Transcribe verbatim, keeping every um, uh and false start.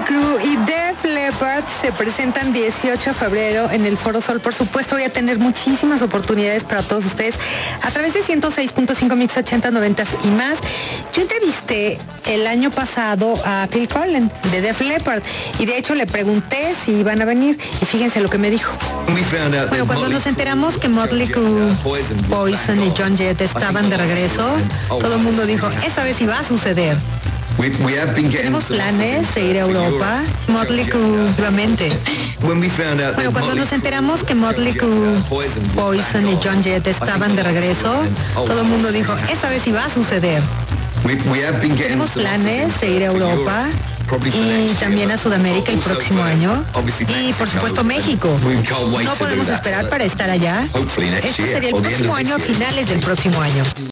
Crue y Def Leppard se presentan dieciocho de febrero en el Foro Sol. Por supuesto, voy a tener muchísimas oportunidades para todos ustedes a través de ciento seis punto cinco Mix ochenta, noventa y más. Yo entrevisté el año pasado a Phil Collen de Def Leppard y de hecho le pregunté si iban a venir y fíjense lo que me dijo. Bueno, cuando nos enteramos que Motley Crue, Poison y John Jett estaban de regreso, todo el mundo dijo, esta vez sí va a suceder. Tenemos planes de ir a Europa, Motley Crue, nuevamente. Bueno, cuando nos enteramos que Motley Crue, Poison y John Jett estaban de regreso, todo el mundo dijo, esta vez sí va a suceder. Tenemos planes de ir a Europa y también a Sudamérica el próximo año y por supuesto México. No podemos esperar para estar allá. Esto sería el próximo año, a finales del próximo año.